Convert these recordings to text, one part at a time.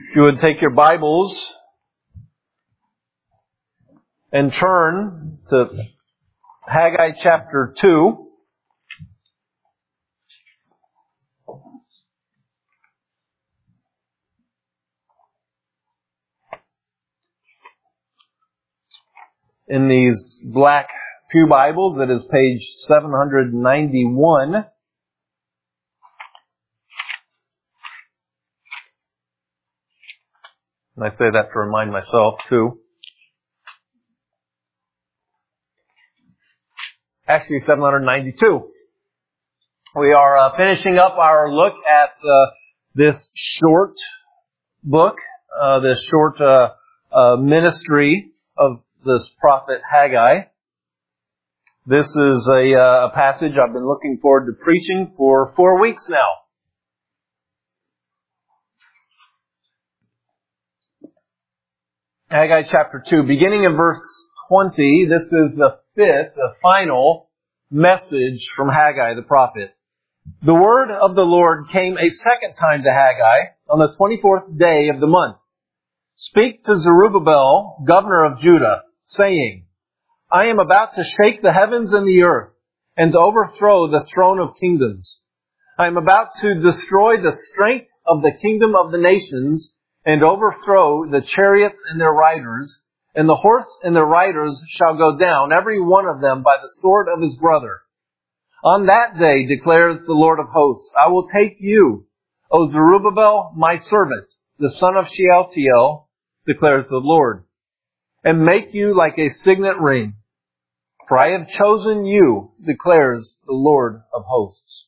If you would take your Bibles and turn to Haggai chapter 2. In these black pew Bibles, it is page 791. And I say that to remind myself, too. Actually, 792. We are finishing up our look at this short book, this short ministry of this prophet Haggai. This is a passage I've been looking forward to preaching for 4 weeks now. Haggai chapter 2, beginning in verse 20, this is the final message from Haggai the prophet. The word of the Lord came a second time to Haggai on the 24th day of the month. Speak to Zerubbabel, governor of Judah, saying, I am about to shake the heavens and the earth, and to overthrow the throne of kingdoms. I am about to destroy the strength of the kingdom of the nations, and overthrow the chariots and their riders, and the horse and their riders shall go down, every one of them by the sword of his brother. On that day, declares the Lord of hosts, I will take you, O Zerubbabel, my servant, the son of Shealtiel, declares the Lord, and make you like a signet ring. For I have chosen you, declares the Lord of hosts.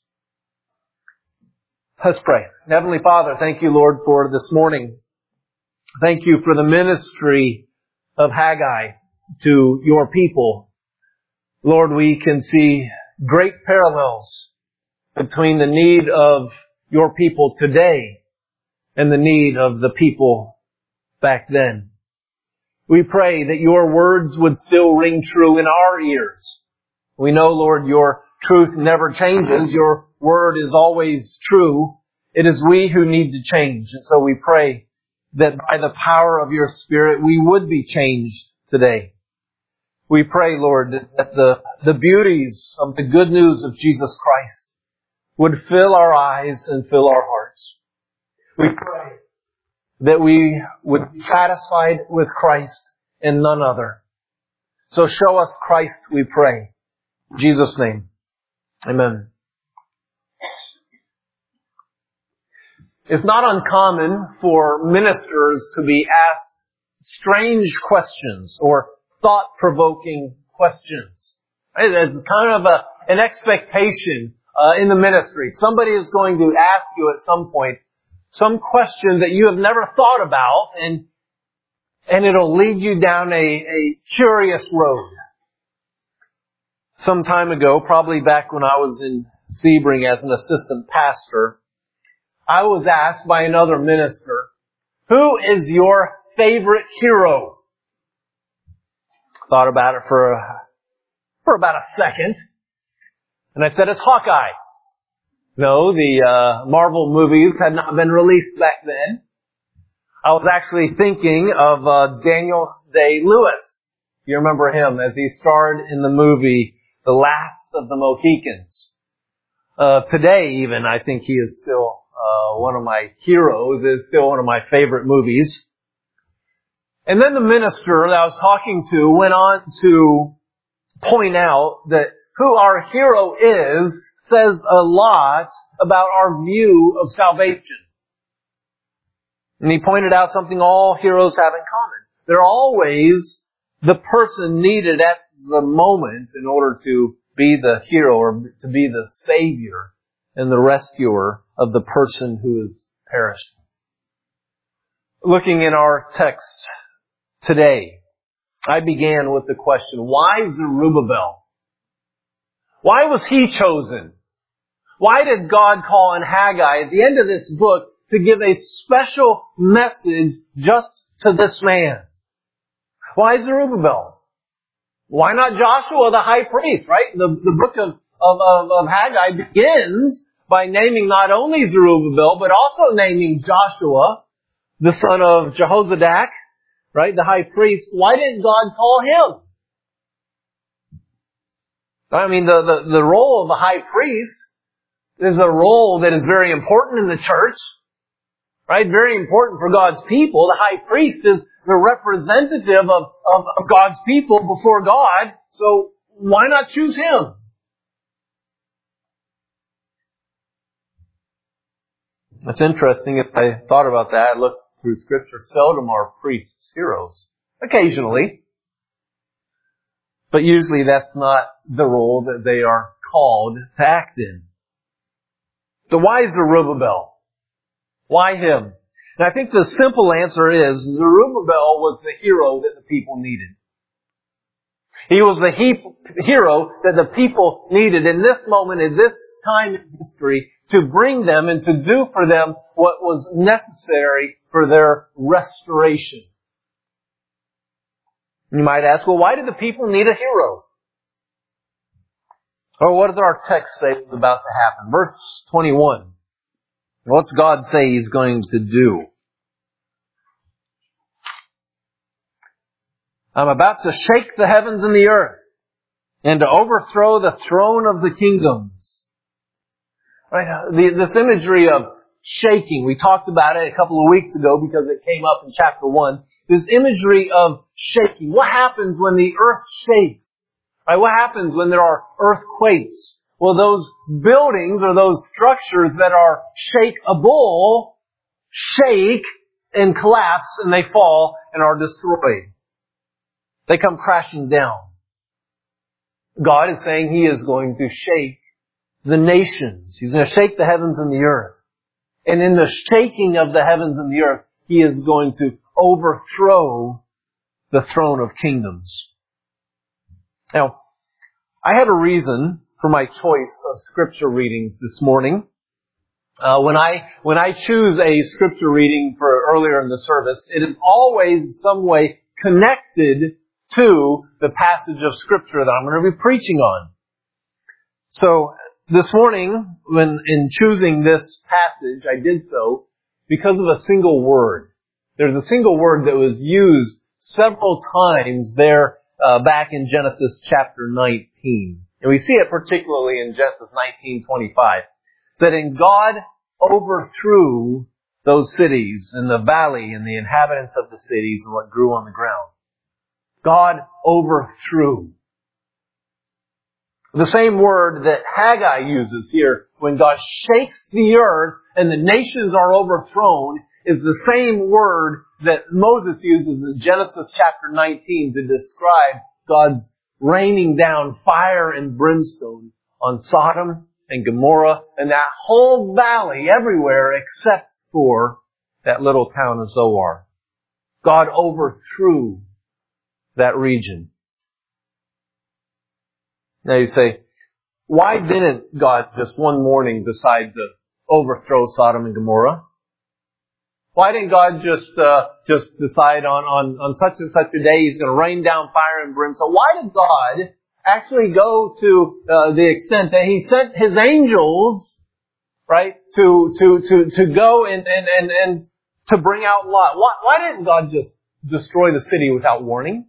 Let's pray. Heavenly Father, thank you, Lord, for this morning. Thank you for the ministry of Haggai to your people. Lord, we can see great parallels between the need of your people today and the need of the people back then. We pray that your words would still ring true in our ears. We know, Lord, your truth never changes. Your word is always true. It is we who need to change. And so we pray that by the power of your Spirit, we would be changed today. We pray, Lord, that the beauties of the good news of Jesus Christ would fill our eyes and fill our hearts. We pray that we would be satisfied with Christ and none other. So show us Christ, we pray. In Jesus' name. Amen. It's not uncommon for ministers to be asked strange questions or thought-provoking questions. It's kind of an expectation in the ministry. Somebody is going to ask you at some point some question that you have never thought about, and it'll lead you down a curious road. Some time ago, probably back when I was in Sebring as an assistant pastor, I was asked by another minister, who is your favorite hero? Thought about it for about a second. And I said, it's Hawkeye. No, the Marvel movies had not been released back then. I was actually thinking of Daniel Day-Lewis. You remember him as he starred in the movie The Last of the Mohicans. Today even, I think he is still one of my heroes, is still one of my favorite movies. And then the minister that I was talking to went on to point out that who our hero is says a lot about our view of salvation. And he pointed out something all heroes have in common. They're always the person needed at the moment in order to be the hero or to be the savior and the rescuer of the person who is perished. Looking in our text today, I began with the question, why Zerubbabel? Why was he chosen? Why did God call on Haggai at the end of this book to give a special message just to this man? Why Zerubbabel? Why not Joshua the high priest, right? The book of Haggai begins by naming not only Zerubbabel, but also naming Joshua, the son of Jehozadak, right, the high priest, why didn't God call him? I mean, the role of the high priest is a role that is very important in the church, right? Very important for God's people. The high priest is the representative of God's people before God, so why not choose him? It's interesting. If I thought about that, I looked through Scripture. Seldom are priests heroes. Occasionally. But usually that's not the role that they are called to act in. So why Zerubbabel? Why him? And I think the simple answer is Zerubbabel was the hero that the people needed. He was the hero that the people needed in this moment, in this time in history, to bring them and to do for them what was necessary for their restoration. You might ask, well, why did the people need a hero? Or what does our text say is about to happen? Verse 21. What's God say He's going to do? I'm about to shake the heavens and the earth and to overthrow the throne of the kingdoms. Right? This imagery of shaking, we talked about it a couple of weeks ago because it came up in chapter 1. This imagery of shaking. What happens when the earth shakes? Right? What happens when there are earthquakes? Well, those buildings or those structures that are shakeable shake and collapse and they fall and are destroyed. They come crashing down. God is saying He is going to shake the nations. He's going to shake the heavens and the earth. And in the shaking of the heavens and the earth, He is going to overthrow the throne of kingdoms. Now, I had a reason for my choice of scripture readings this morning. When I choose a scripture reading for earlier in the service, it is always some way connected to the passage of scripture that I'm going to be preaching on. So this morning, when in choosing this passage, I did so because of a single word. There's a single word that was used several times there back in Genesis chapter 19. And we see it particularly in Genesis 19:25. It said, and God overthrew those cities and the valley and the inhabitants of the cities and what grew on the ground. God overthrew. The same word that Haggai uses here when God shakes the earth and the nations are overthrown is the same word that Moses uses in Genesis chapter 19 to describe God's raining down fire and brimstone on Sodom and Gomorrah and that whole valley everywhere except for that little town of Zoar. God overthrew that region. Now you say, why didn't God just one morning decide to overthrow Sodom and Gomorrah? Why didn't God just decide on such and such a day He's going to rain down fire and brimstone? Why did God actually go to the extent that He sent His angels, right, to go and to bring out Lot? Why didn't God just destroy the city without warning?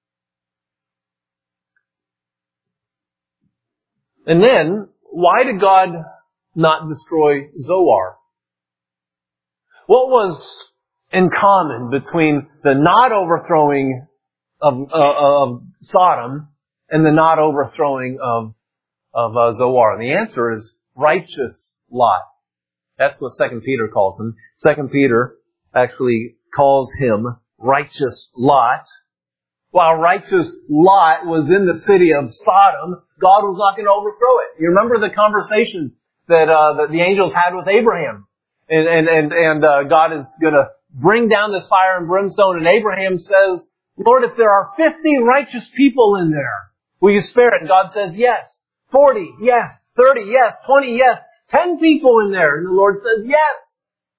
And then, why did God not destroy Zoar? What was in common between the not overthrowing of Sodom and the not overthrowing of Zoar? And the answer is righteous Lot. That's what 2 Peter calls him. 2 Peter actually calls him righteous Lot. While righteous Lot was in the city of Sodom, God was not going to overthrow it. You remember the conversation that the angels had with Abraham. And God is going to bring down this fire and brimstone. And Abraham says, Lord, if there are 50 righteous people in there, will you spare it? And God says, yes. 40, yes. 30, yes. 20, yes. 10 people in there. And the Lord says, yes.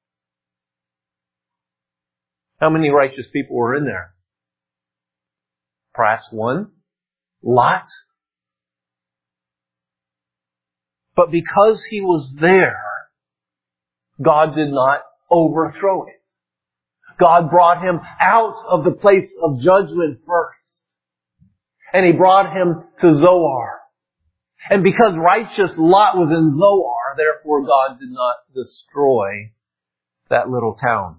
How many righteous people were in there? Perhaps one. Lot. But because he was there, God did not overthrow it. God brought him out of the place of judgment first. And He brought him to Zoar. And because righteous Lot was in Zoar, therefore God did not destroy that little town.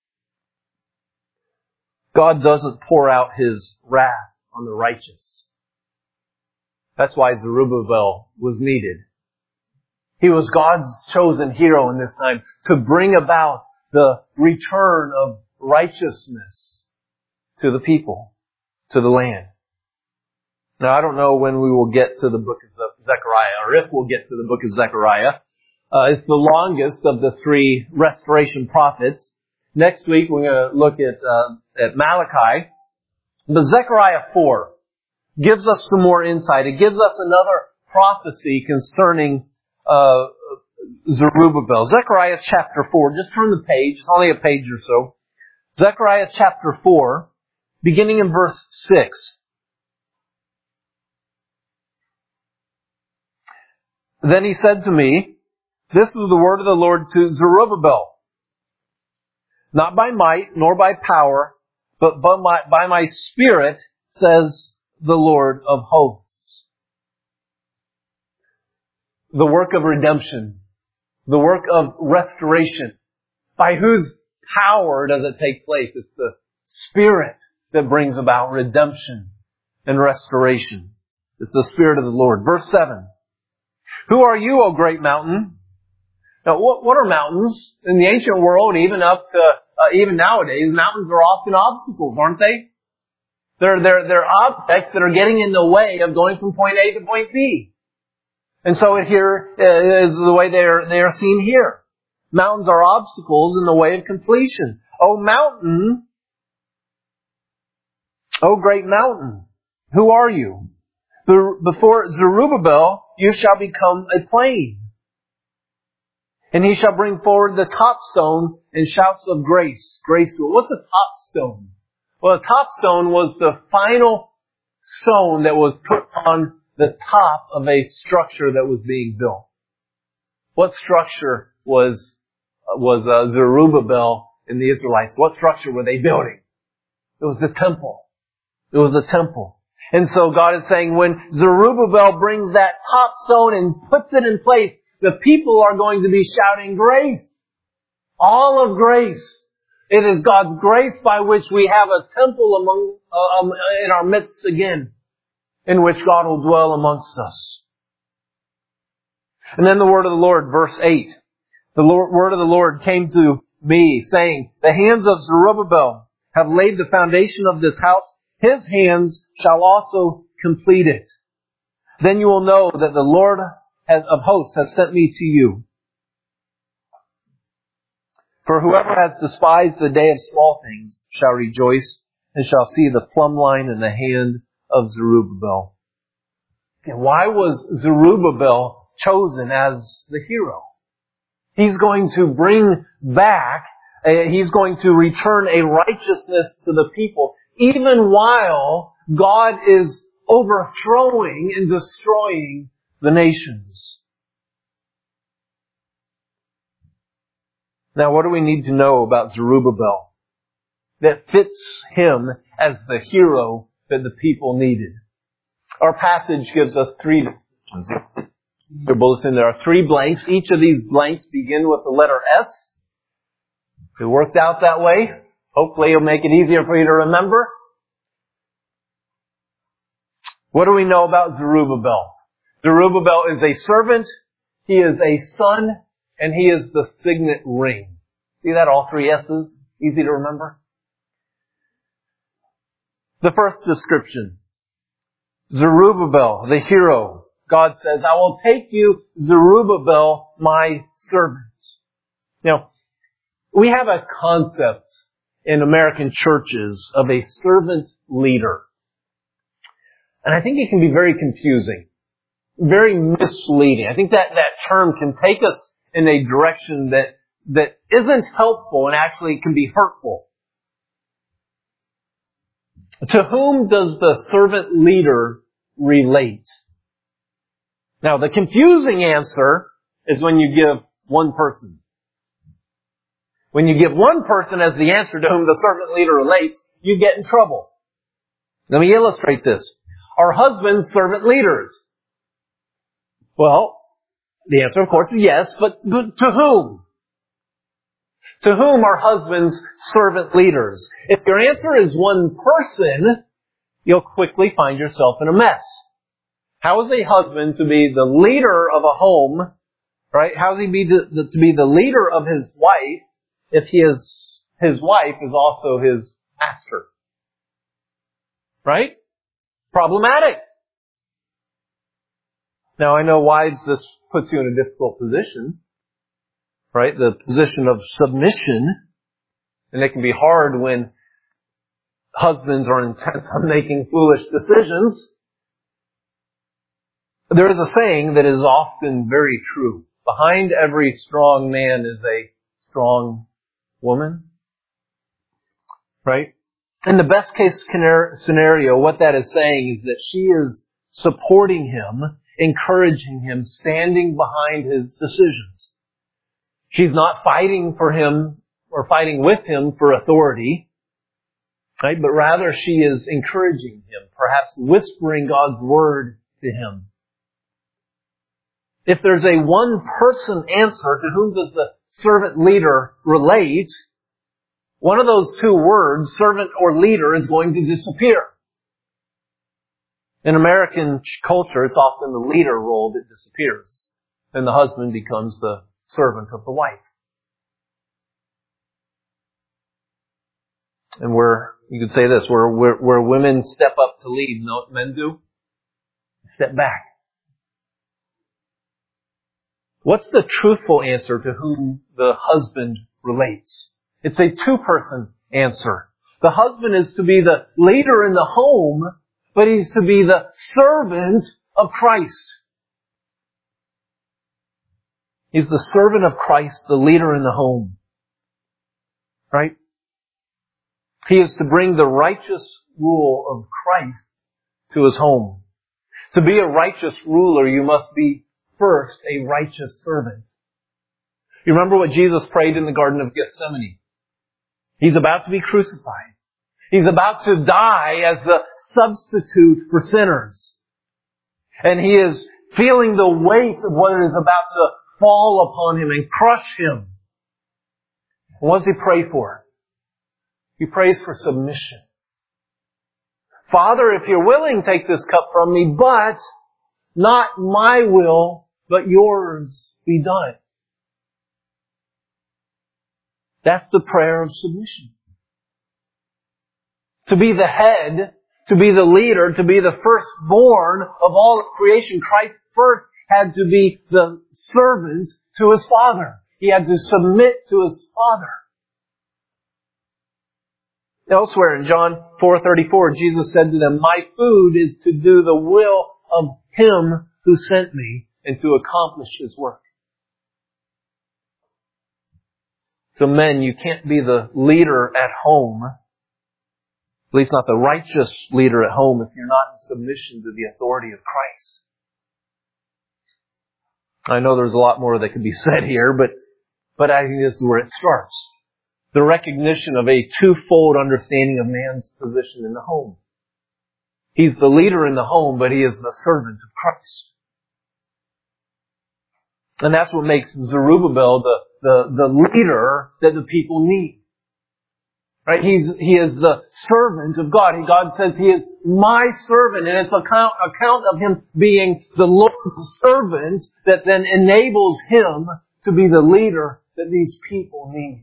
God doesn't pour out His wrath on the righteous. That's why Zerubbabel was needed. He was God's chosen hero in this time to bring about the return of righteousness to the people, to the land. Now, I don't know when we will get to the book of Zechariah, or if we'll get to the book of Zechariah. It's the longest of the three restoration prophets. Next week, we're going to look at Malachi. But Zechariah 4 gives us some more insight. It gives us another prophecy concerning Zerubbabel. Zechariah chapter 4. Just turn the page. It's only a page or so. Zechariah chapter 4, beginning in verse 6. Then he said to me, "This is the word of the Lord to Zerubbabel. Not by might, nor by power, but by my Spirit, says the Lord of hosts." The work of redemption. The work of restoration. By whose power does it take place? It's the Spirit that brings about redemption and restoration. It's the Spirit of the Lord. Verse 7. "Who are you, O great mountain?" Now, what are mountains? In the ancient world, even up to even nowadays, mountains are often obstacles, aren't they? They're objects that are getting in the way of going from point A to point B. And so here is the way they are seen here. Mountains are obstacles in the way of completion. O mountain, O great mountain, who are you? Before Zerubbabel, you shall become a plain. And he shall bring forward the top stone in shouts of grace. Grace to it. What's a top stone? Well, a top stone was the final stone that was put on the top of a structure that was being built. What structure was Zerubbabel and the Israelites? What structure were they building? It was the temple. It was the temple. And so God is saying when Zerubbabel brings that top stone and puts it in place, the people are going to be shouting grace. All of grace. It is God's grace by which we have a temple in our midst again, in which God will dwell amongst us. And then the word of the Lord, verse 8. Word of the Lord came to me, saying, "The hands of Zerubbabel have laid the foundation of this house. His hands shall also complete it. Then you will know that the Lord of hosts has sent me to you. For whoever has despised the day of small things shall rejoice and shall see the plumb line in the hand of Zerubbabel." And why was Zerubbabel chosen as the hero? He's going to bring back, he's going to return a righteousness to the people, even while God is overthrowing and destroying the nations. Now, what do we need to know about Zerubbabel that fits him as the hero that the people needed? Our passage gives us three. They're both in there. Are three blanks. Each of these blanks begin with the letter S. If it worked out that way, hopefully it'll make it easier for you to remember. What do we know about Zerubbabel? Zerubbabel is a servant, he is a son, and he is the signet ring. See that? All three S's? Easy to remember. The first description. Zerubbabel, the hero. God says, "I will take you, Zerubbabel, my servant." Now, we have a concept in American churches of a servant leader. And I think it can be very confusing, very misleading. I think that term can take us in a direction that isn't helpful and actually can be hurtful. To whom does the servant leader relate? Now, the confusing answer is when you give one person. When you give one person as the answer to whom the servant leader relates, you get in trouble. Let me illustrate this. Are husbands servant leaders? Well, the answer, of course, is yes, but to whom? To whom are husbands servant leaders? If your answer is one person, you'll quickly find yourself in a mess. How is a husband to be the leader of a home, right? How is he to be the leader of his wife if his wife is also his master? Right? Problematic. Now I know wives, this puts you in a difficult position, right? The position of submission. And it can be hard when husbands are intent on making foolish decisions. There is a saying that is often very true. Behind every strong man is a strong woman. Right? In the best case scenario, what that is saying is that she is supporting him, encouraging him, standing behind his decisions. She's not fighting for him or fighting with him for authority, right? But rather she is encouraging him, perhaps whispering God's word to him. If there's a one-person answer to whom does the servant leader relate, one of those two words, servant or leader, is going to disappear. In American culture, it's often the leader role that disappears, and the husband becomes the servant of the wife. And you could say this, where women step up to lead, you know what men do? Step back. What's the truthful answer to whom the husband relates? It's a two-person answer. The husband is to be the leader in the home, but he's to be the servant of Christ. He's the servant of Christ, the leader in the home. Right? He is to bring the righteous rule of Christ to his home. To be a righteous ruler, you must be first a righteous servant. You remember what Jesus prayed in the Garden of Gethsemane? He's about to be crucified. He's about to die as the substitute for sinners. And he is feeling the weight of what is about to fall upon him and crush him. And what does he pray for? He prays for submission. Father, if you're willing, take this cup from me, but not my will, but yours be done. That's the prayer of submission. To be the head, to be the leader, to be the firstborn of all of creation, Christ first had to be the servant to his Father. He had to submit to his Father. Elsewhere in John 4:34, Jesus said to them, "My food is to do the will of Him who sent me and to accomplish His work." So men, you can't be the leader at home, at least not the righteous leader at home, if you're not in submission to the authority of Christ. I know there's a lot more that could be said here, but I think this is where it starts. The recognition of a twofold understanding of man's position in the home. He's the leader in the home, but he is the servant of Christ. And that's what makes Zerubbabel the leader that the people need. Right? He is the servant of God. And God says he is my servant. And it's account of him being the Lord's servant that then enables him to be the leader that these people need.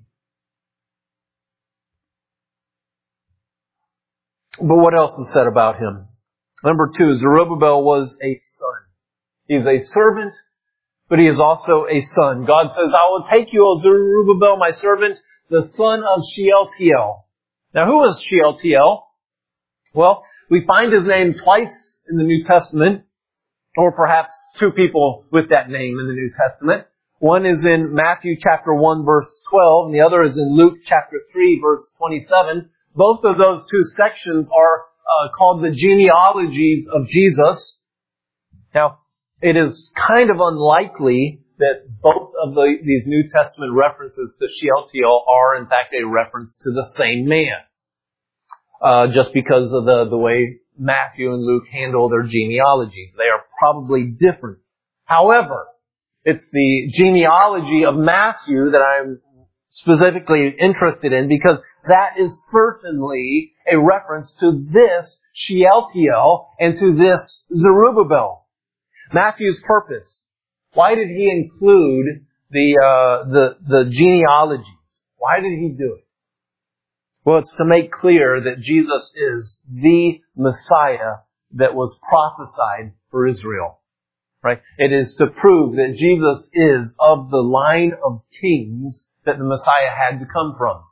But what else is said about him? Number 2, Zerubbabel was a son. He is a servant, but he is also a son. God says, "I will take you, O Zerubbabel, my servant, the son of Shealtiel." Now, who is Shealtiel? Well, we find his name twice in the New Testament, or perhaps two people with that name in the New Testament. One is in Matthew chapter 1, verse 12, and the other is in Luke chapter 3, verse 27. Both of those two sections are called the genealogies of Jesus. Now, it is kind of unlikely that both of these New Testament references to Shealtiel are in fact a reference to the same man. Just because of the way Matthew and Luke handle their genealogies. They are probably different. However, it's the genealogy of Matthew that I'm specifically interested in because that is certainly a reference to this Shealtiel and to this Zerubbabel. Matthew's purpose. Why did he include the genealogies? Why did he do it? Well, it's to make clear that Jesus is the Messiah that was prophesied for Israel. Right? It is to prove that Jesus is of the line of kings that the Messiah had to come from.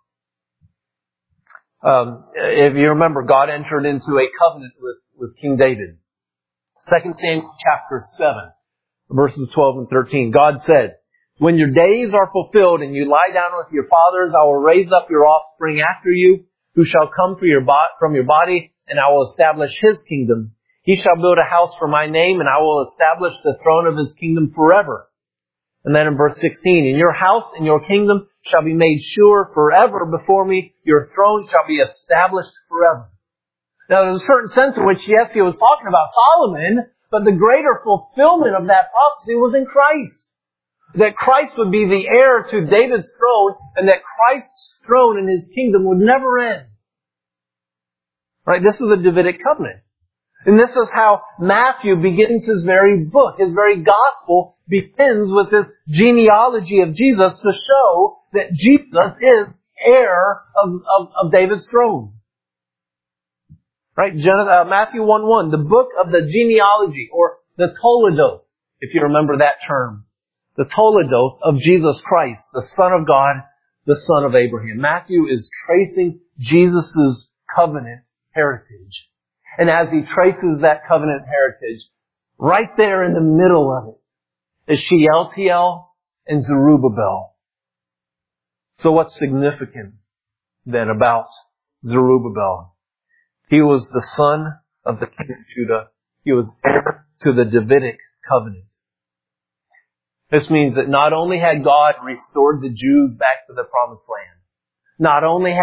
If you remember, God entered into a covenant with King David. 2 Samuel chapter 7, verses 12 and 13. God said, "When your days are fulfilled and you lie down with your fathers, I will raise up your offspring after you, who shall come from your body, and I will establish his kingdom. He shall build a house for my name, and I will establish the throne of his kingdom forever." And then in verse 16, "And your house and your kingdom shall be made sure forever before me. Your throne shall be established forever." Now there's a certain sense in which, yes, he was talking about Solomon, but the greater fulfillment of that prophecy was in Christ. That Christ would be the heir to David's throne, and that Christ's throne and his kingdom would never end. Right? This is the Davidic covenant. And this is how Matthew begins his very book. His very gospel begins with this genealogy of Jesus to show that Jesus is heir of David's throne. Right? Matthew 1:1, the book of the genealogy, or the Toledoth, if you remember that term. The Toledoth of Jesus Christ, the Son of God, the Son of Abraham. Matthew is tracing Jesus' covenant heritage. And as he traces that covenant heritage, right there in the middle of it is Shealtiel and Zerubbabel. So what's significant then about Zerubbabel? He was the son of the king of Judah. He was heir to the Davidic covenant. This means that not only had God restored the Jews back to the promised land, not only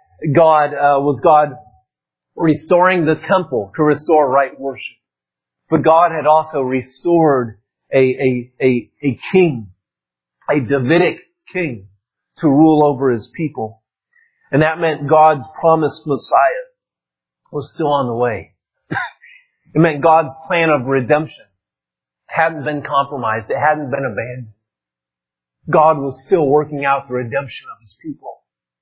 was God restoring the temple to restore right worship, but God had also restored a king, a Davidic king, to rule over his people. And that meant God's promised Messiah was still on the way. It meant God's plan of redemption hadn't been compromised. It hadn't been abandoned. God was still working out the redemption of his people.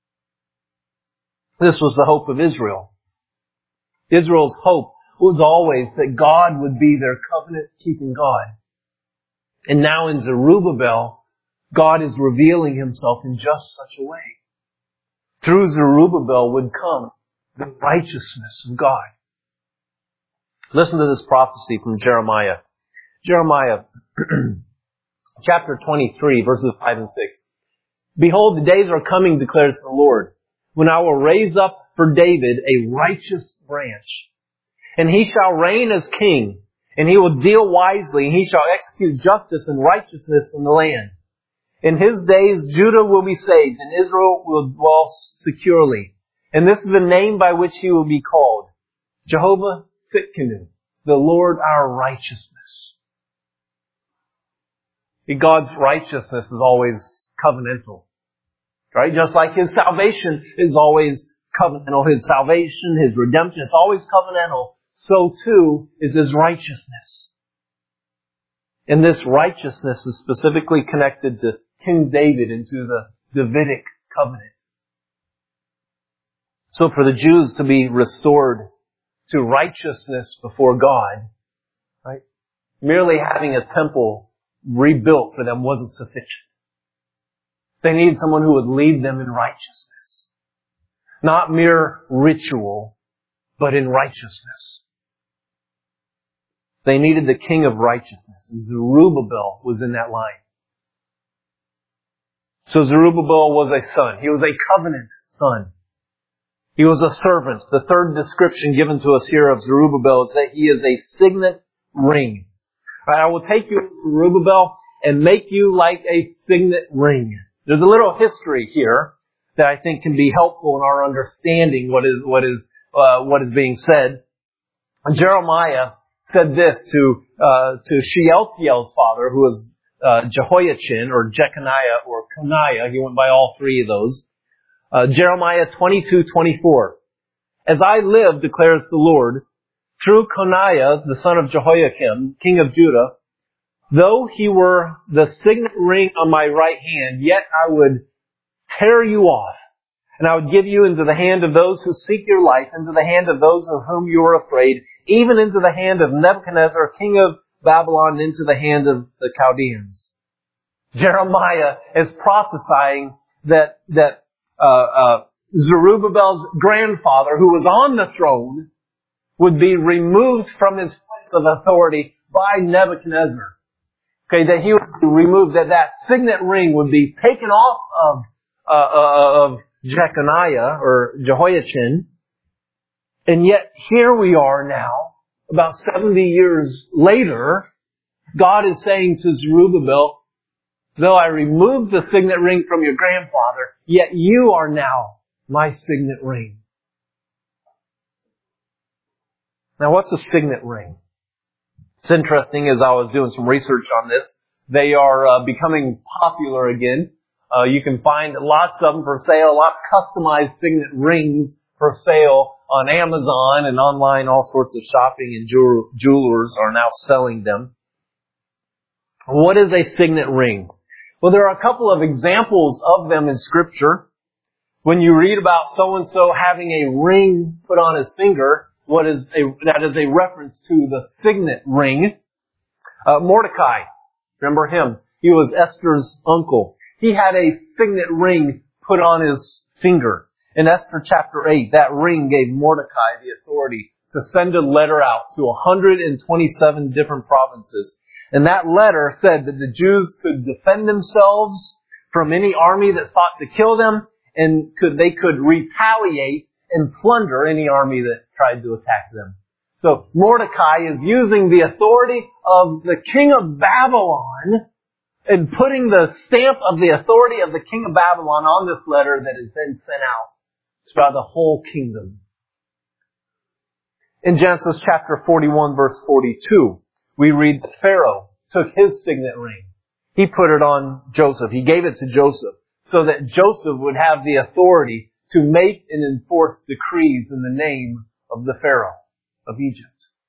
This was the hope of Israel. Israel's hope was always that God would be their covenant-keeping God. And now in Zerubbabel, God is revealing himself in just such a way. Through Zerubbabel would come the righteousness of God. Listen to this prophecy from Jeremiah. Jeremiah chapter 23, verses 5 and 6. "Behold, the days are coming, declares the Lord, when I will raise up for David a righteous branch. And he shall reign as king, and he will deal wisely, and he shall execute justice and righteousness in the land. In his days Judah will be saved, and Israel will dwell securely. And this is the name by which he will be called, Jehovah Tsidkenu, the Lord our righteousness." God's righteousness is always covenantal. Right? Just like his salvation is always covenantal. His salvation, his redemption, it's always covenantal. So too is his righteousness. And this righteousness is specifically connected to King David and to the Davidic covenant. So for the Jews to be restored to righteousness before God, right? Merely having a temple rebuilt for them wasn't sufficient. They needed someone who would lead them in righteousness. Not mere ritual, but in righteousness. They needed the king of righteousness, and Zerubbabel was in that line. So Zerubbabel was a son. He was a covenant son. He was a servant. The third description given to us here of Zerubbabel is that he is a signet ring. Right, I will take you to Zerubbabel, and make you like a signet ring. There's a little history here that I think can be helpful in our understanding what is being said. Jeremiah said this to Shealtiel's father, who was Jehoiachin or Jeconiah or Coniah. He went by all three of those. Jeremiah 22:24. As I live, declares the Lord, through Coniah, the son of Jehoiakim, king of Judah, though he were the signet ring on my right hand, yet I would tear you off, and I would give you into the hand of those who seek your life, into the hand of those of whom you are afraid, even into the hand of Nebuchadnezzar, king of Babylon, and into the hand of the Chaldeans. Jeremiah is prophesying that Zerubbabel's grandfather, who was on the throne, would be removed from his place of authority by Nebuchadnezzar. Okay, that he would be removed, that signet ring would be taken off of Jeconiah or Jehoiachin. And yet here we are now, about 70 years later, God is saying to Zerubbabel, though I removed the signet ring from your grandfather, yet you are now my signet ring. Now what's a signet ring? It's interesting, as I was doing some research on this, they are becoming popular again. You can find lots of them for sale, a lot of customized signet rings for sale on Amazon and online. All sorts of shopping and jewelers are now selling them. What is a signet ring? Well, there are a couple of examples of them in Scripture. When you read about so-and-so having a ring put on his finger, that is a reference to the signet ring. Mordecai, remember him? He was Esther's uncle. He had a signet ring put on his finger. In Esther chapter 8, that ring gave Mordecai the authority to send a letter out to 127 different provinces. And that letter said that the Jews could defend themselves from any army that sought to kill them, and they could retaliate and plunder any army that tried to attack them. So Mordecai is using the authority of the king of Babylon and putting the stamp of the authority of the king of Babylon on this letter that is then sent out throughout the whole kingdom. In Genesis chapter 41 verse 42, we read that Pharaoh took his signet ring. He put it on Joseph. He gave it to Joseph so that Joseph would have the authority to make and enforce decrees in the name of the Pharaoh of Egypt.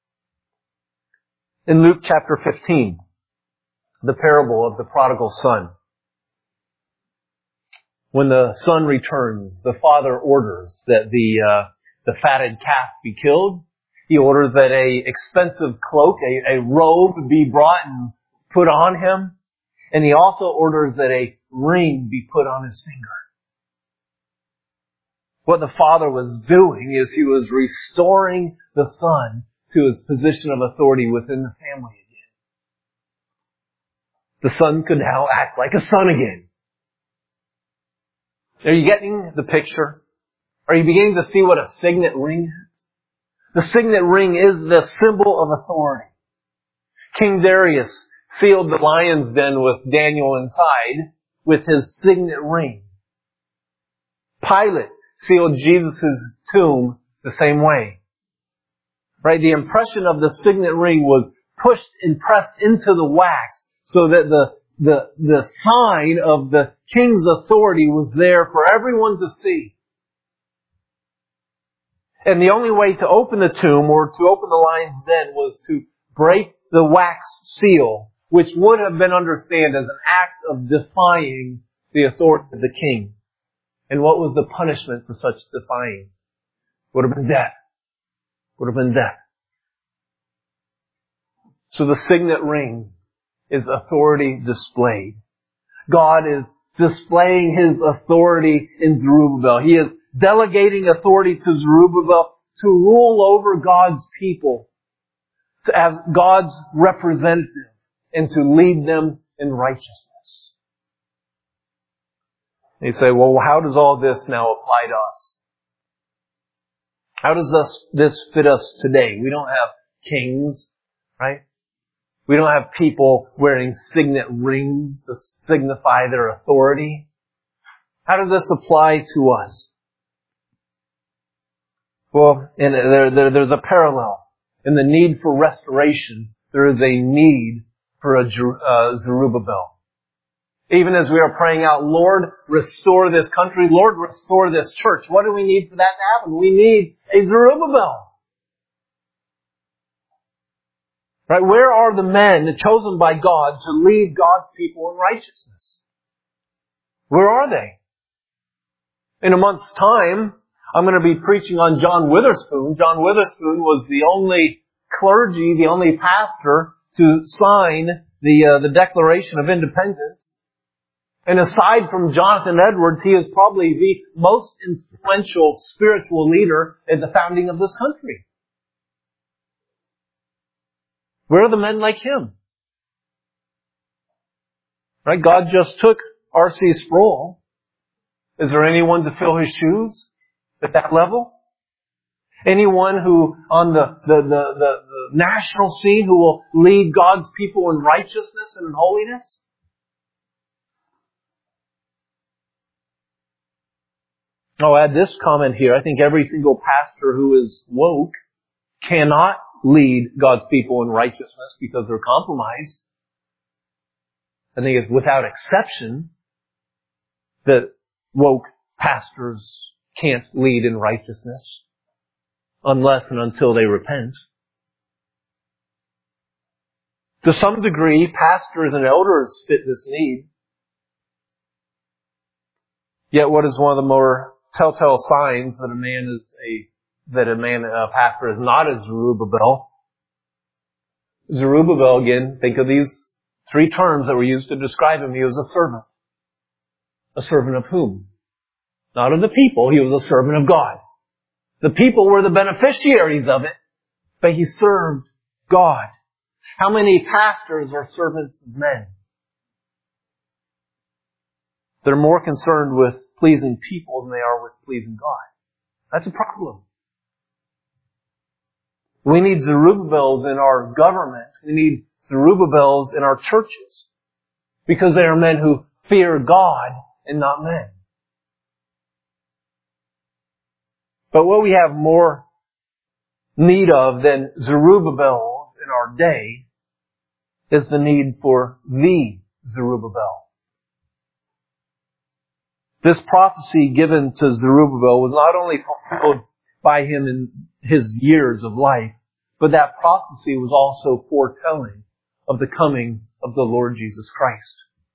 In Luke chapter 15, the parable of the prodigal son. When the son returns, the father orders that the fatted calf be killed. He orders that a expensive cloak, a robe be brought and put on him. And he also orders that a ring be put on his finger. What the father was doing is he was restoring the son to his position of authority within the family again. The son could now act like a son again. Are you getting the picture? Are you beginning to see what a signet ring is? The signet ring is the symbol of authority. King Darius sealed the lion's den with Daniel inside with his signet ring. Pilate sealed Jesus' tomb the same way. Right? The impression of the signet ring was pushed and pressed into the wax so that the sign of the king's authority was there for everyone to see. And the only way to open the tomb or to open the lion's den was to break the wax seal, which would have been understood as an act of defying the authority of the king. And what was the punishment for such defying? Would have been death. Would have been death. So the signet ring is authority displayed. God is displaying His authority in Zerubbabel. He is delegating authority to Zerubbabel to rule over God's people, as God's representative, and to lead them in righteousness. And you say, well, how does all this now apply to us? How does this fit us today? We don't have kings, right? We don't have people wearing signet rings to signify their authority. How does this apply to us? Well, there's a parallel. In the need for restoration, there is a need for a Zerubbabel. Even as we are praying out, Lord, restore this country. Lord, restore this church. What do we need for that to happen? We need a Zerubbabel. Right? Where are the men chosen by God to lead God's people in righteousness? Where are they? In a month's time, I'm going to be preaching on John Witherspoon. John Witherspoon was the only clergy, the only pastor to sign the Declaration of Independence. And aside from Jonathan Edwards, he is probably the most influential spiritual leader in the founding of this country. Where are the men like him? Right? God just took R.C. Sproul. Is there anyone to fill his shoes at that level? Anyone who, on the national scene, who will lead God's people in righteousness and in holiness? I'll add this comment here. I think every single pastor who is woke cannot lead God's people in righteousness because they're compromised. I think it's without exception that woke pastors can't lead in righteousness unless and until they repent. To some degree, pastors and elders fit this need. Yet what is one of the more telltale signs that a pastor is not a Zerubbabel? Zerubbabel, again, think of these three terms that were used to describe him. He was a servant. A servant of whom? Not of the people. He was a servant of God. The people were the beneficiaries of it, but he served God. How many pastors are servants of men? They're more concerned with pleasing people than they are with pleasing God. That's a problem. We need Zerubbabels in our government. We need Zerubbabels in our churches. Because they are men who fear God and not men. But what we have more need of than Zerubbabel in our day is the need for the Zerubbabel. This prophecy given to Zerubbabel was not only fulfilled by him in his years of life, but that prophecy was also foretelling of the coming of the Lord Jesus Christ.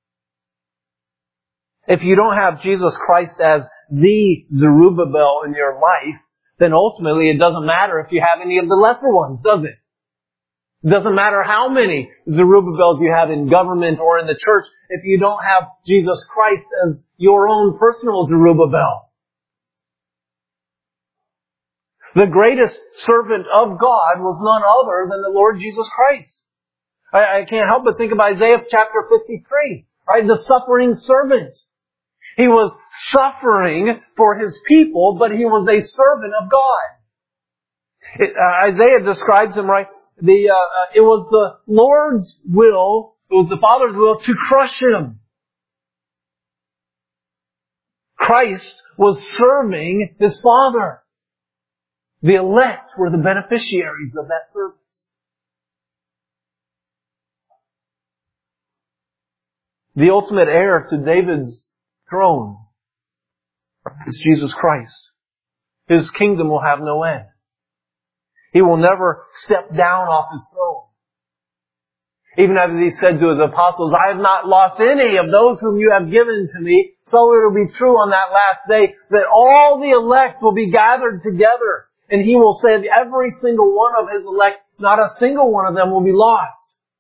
If you don't have Jesus Christ as the Zerubbabel in your life, then ultimately it doesn't matter if you have any of the lesser ones, does it? It doesn't matter how many Zerubbabels you have in government or in the church if you don't have Jesus Christ as your own personal Zerubbabel. The greatest servant of God was none other than the Lord Jesus Christ. I can't help but think of Isaiah chapter 53, right? The suffering servant. He was suffering for his people, but he was a servant of God. Isaiah describes him, right? It was the Lord's will, it was the Father's will to crush him. Christ was serving his Father. The elect were the beneficiaries of that service. The ultimate heir to David's throne is Jesus Christ. His kingdom will have no end. He will never step down off his throne. Even as he said to his apostles, I have not lost any of those whom you have given to me. So it will be true on that last day that all the elect will be gathered together. And he will save every single one of his elect. Not a single one of them will be lost.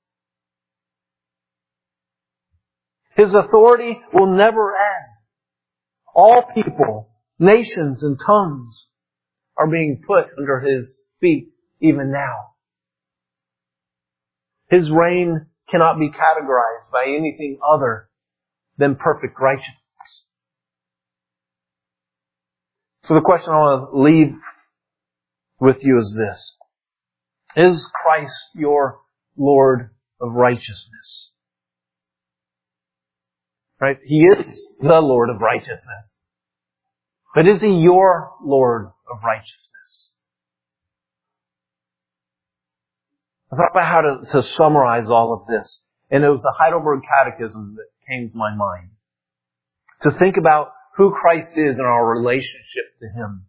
His authority will never end. All people, nations, and tongues are being put under his feet even now. His reign cannot be categorized by anything other than perfect righteousness. So the question I want to leave with you is this. Is Christ your Lord of righteousness. Right? He is the Lord of righteousness. But is He your Lord of righteousness? I thought about how to summarize all of this. And it was the Heidelberg Catechism that came to my mind. To think about who Christ is and our relationship to Him.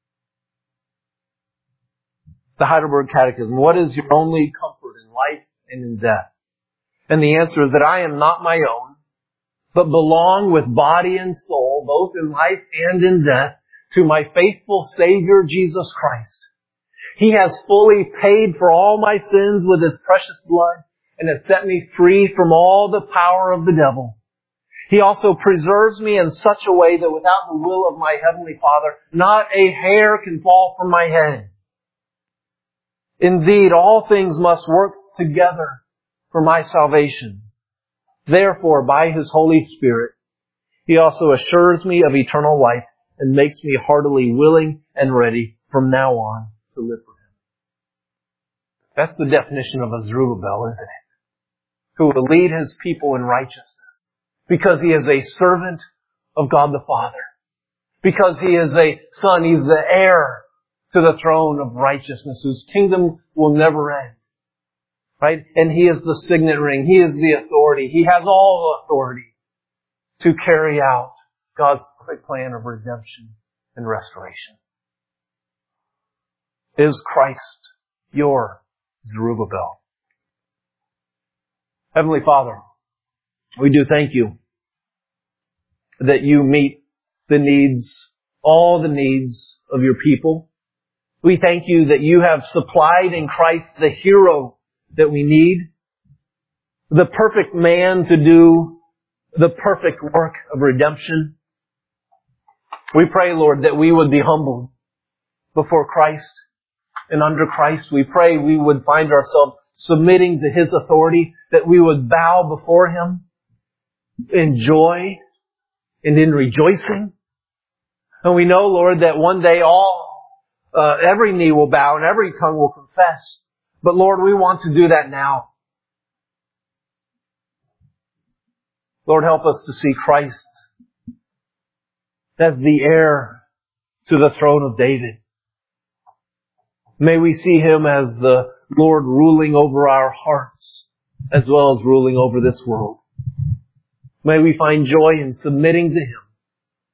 The Heidelberg Catechism. What is your only comfort in life and in death? And the answer is that I am not my own, but belong with body and soul, both in life and in death, to my faithful Savior, Jesus Christ. He has fully paid for all my sins with His precious blood and has set me free from all the power of the devil. He also preserves me in such a way that without the will of my Heavenly Father, not a hair can fall from my head. Indeed, all things must work together for my salvation. Therefore, by His Holy Spirit, He also assures me of eternal life and makes me heartily willing and ready from now on to live for Him. That's the definition of a Zerubbabel, isn't it? Who will lead His people in righteousness. Because he is a servant of God the Father. Because he is a son, he's the heir to the throne of righteousness, whose kingdom will never end. Right? And he is the signet ring. He is the authority. He has all authority to carry out God's perfect plan of redemption and restoration. Is Christ your Zerubbabel? Heavenly Father, we do thank You that You meet the needs, all the needs of Your people. We thank You that You have supplied in Christ the hero that we need, the perfect man to do the perfect work of redemption. We pray, Lord, that we would be humbled before Christ and under Christ. We pray we would find ourselves submitting to His authority, that we would bow before Him in joy and in rejoicing. And we know, Lord, that one day every knee will bow and every tongue will confess. But Lord, we want to do that now. Lord, help us to see Christ as the heir to the throne of David. May we see Him as the Lord ruling over our hearts as well as ruling over this world. May we find joy in submitting to Him.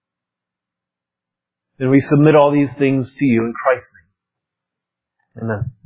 And we submit all these things to You in Christ's name. Amen.